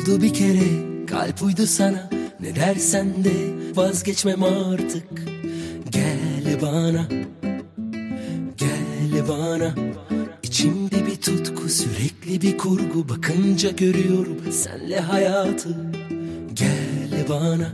Oldu bir kere, kalp uydu sana. Ne dersen de vazgeçmem artık. Gel bana, gel bana. İçimde bir tutku, sürekli bir kurgu. Bakınca görüyorum senle hayatı. Gel bana,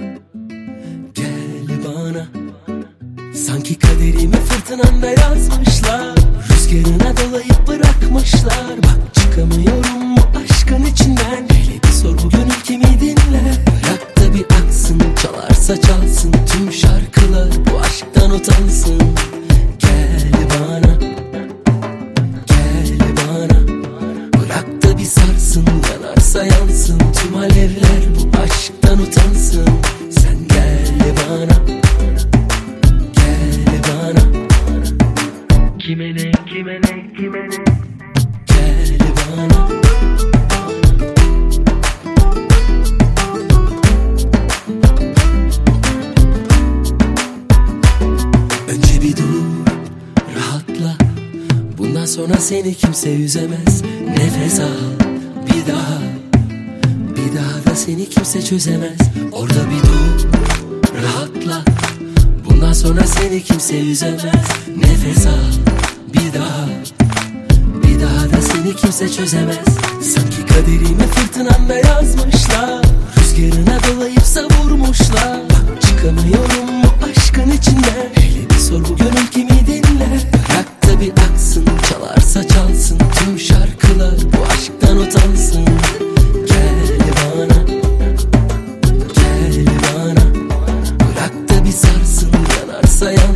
gel bana. Sanki kaderimi fırtınanda yazmışlar. Rüzgarına dolayıp bırakmışlar. Bak çıkamıyorum bu aşkın içinden. Hele bir sor bu gönül kimi dinler. Bırak da bir aksın, çalarsa çalsın tüm şarkılar. Bu aşktan utansın. Gel bana, gel bana. Bırak da bir sarsın, yanarsa yansın tüm alevler. Bu aşktan utansın. Sen gel bana, gel bana. Kime ne, kime ne, kime ne? Gel bana. Önce bir dur, rahatla. Bundan sonra seni kimse üzemez. Nefes al, bir daha. Bir daha da seni kimse çözemez. Orada bir dur, rahatla. Bundan sonra seni kimse üzemez. Nefes al, bir daha. Bir daha da seni kimse çözemez. Sanki kaderimi fırtınanda yazmışlar. Rüzgarına dolayıp savurmuşlar. Bak çıkamıyorum bu aşkın içinden. Hele bir sor bu gönül kimi dinler. Bırak da bir aksın, çalarsa çalsın tüm şarkılar. Bu aşktan utansın. Gel bana, gel bana. Bırak da bir sarsın, yanarsa yansın